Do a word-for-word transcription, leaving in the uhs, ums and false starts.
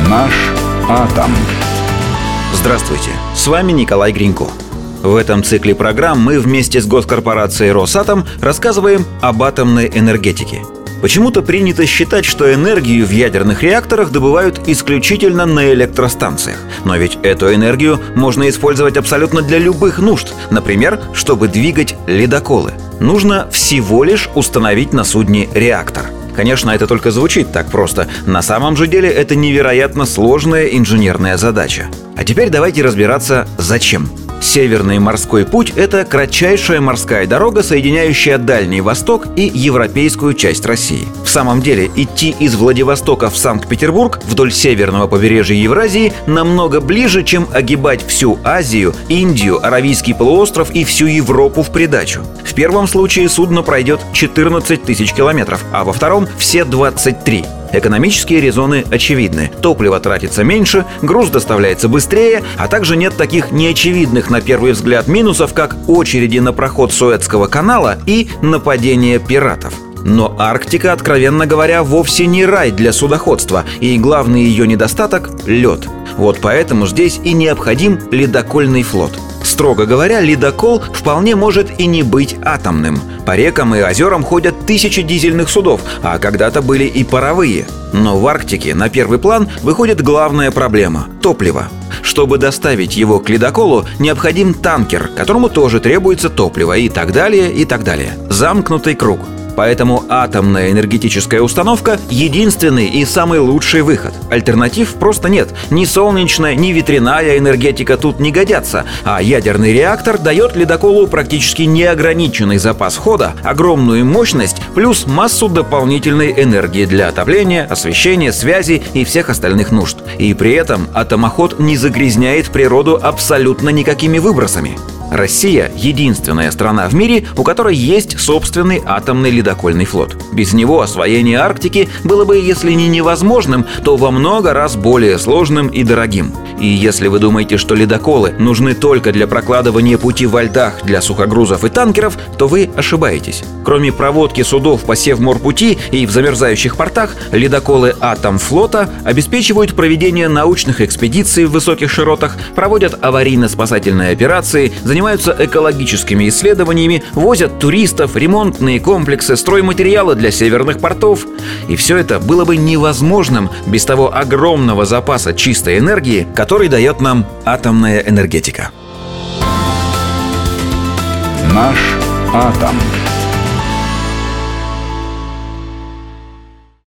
Наш атом. Здравствуйте, с вами Николай Гринько. В этом цикле программ мы вместе с госкорпорацией «Росатом» рассказываем об атомной энергетике. Почему-то принято считать, что энергию в ядерных реакторах добывают исключительно на электростанциях. Но ведь эту энергию можно использовать абсолютно для любых нужд. Например, чтобы двигать ледоколы. Нужно всего лишь установить на судне реактор. Конечно, это только звучит так просто. На самом же деле это невероятно сложная инженерная задача. А теперь давайте разбираться, зачем. Северный морской путь – это кратчайшая морская дорога, соединяющая Дальний Восток и европейскую часть России. В самом деле, идти из Владивостока в Санкт-Петербург вдоль северного побережья Евразии намного ближе, чем огибать всю Азию, Индию, Аравийский полуостров и всю Европу в придачу. В первом случае судно пройдет четырнадцать тысяч километров, а во втором – все двадцать три. Экономические резоны очевидны. Топливо тратится меньше, груз доставляется быстрее, а также нет таких неочевидных на первый взгляд минусов, как очереди на проход Суэцкого канала и нападение пиратов. Но Арктика, откровенно говоря, вовсе не рай для судоходства, и главный ее недостаток – лед. Вот поэтому здесь и необходим ледокольный флот. Строго говоря, ледокол вполне может и не быть атомным. По рекам и озерам ходят тысячи дизельных судов, а когда-то были и паровые. Но в Арктике на первый план выходит главная проблема – топливо. Чтобы доставить его к ледоколу, необходим танкер, которому тоже требуется топливо, и так далее, и так далее. Замкнутый круг. Поэтому атомная энергетическая установка – единственный и самый лучший выход. Альтернатив просто нет. Ни солнечная, ни ветряная энергетика тут не годятся, а ядерный реактор дает ледоколу практически неограниченный запас хода, огромную мощность, плюс массу дополнительной энергии для отопления, освещения, связи и всех остальных нужд. И при этом атомоход не загрязняет природу абсолютно никакими выбросами. Россия – единственная страна в мире, у которой есть собственный атомный ледокольный флот. Без него освоение Арктики было бы, если не невозможным, то во много раз более сложным и дорогим. И если вы думаете, что ледоколы нужны только для прокладывания пути во льдах для сухогрузов и танкеров, то вы ошибаетесь. Кроме проводки судов по Севморпути и в замерзающих портах, ледоколы Атомфлота обеспечивают проведение научных экспедиций в высоких широтах, проводят аварийно-спасательные операции, занимаются экологическими исследованиями, возят туристов, ремонтные комплексы, стройматериалы для северных портов. И все это было бы невозможным без того огромного запаса чистой энергии, который дает нам атомная энергетика. Наш атом.